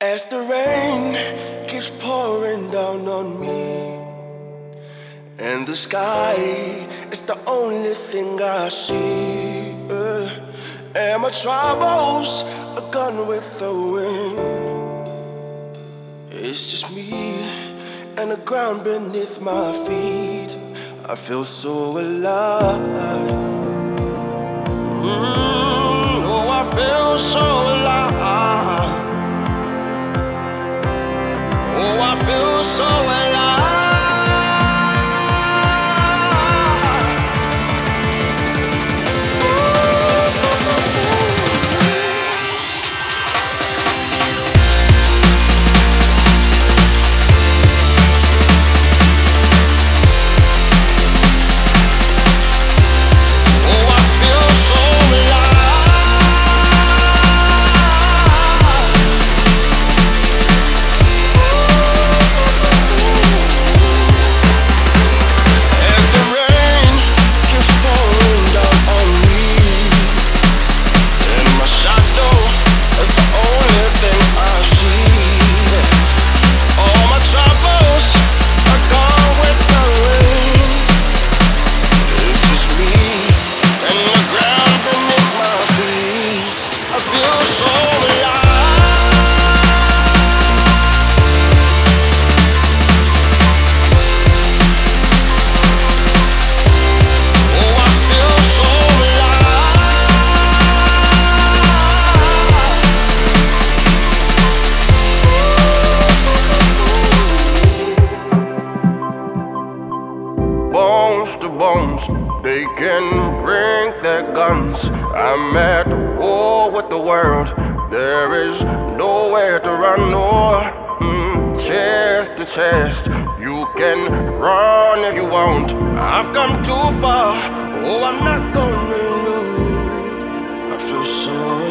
As the rain keeps pouring down on me, and the sky is the only thing I see, and my troubles are gone with the wind. It's just me and the ground beneath my feet. I feel so alive. Oh, I feel so alive. Oh, I feel so alive. Bones to bones, they can bring their guns. I'm at war with the world. There is nowhere to run, no. Chest to chest, you can run if you want. I've come too far, oh, I'm not gonna lose. I feel so